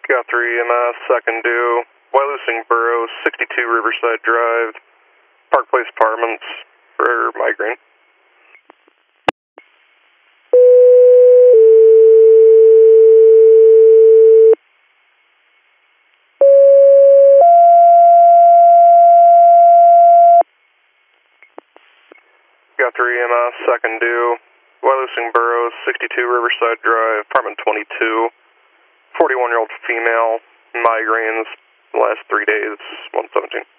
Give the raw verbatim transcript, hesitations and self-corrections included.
Got three E M S, second due, Wyalusing Borough, sixty-two Riverside Drive, Park Place Apartments for migraine. Got three E M S, second due, Wyalusing Borough, sixty-two Riverside Drive, apartment twenty-two, forty-one-year-old female, migraines, the last three days, one seventeen.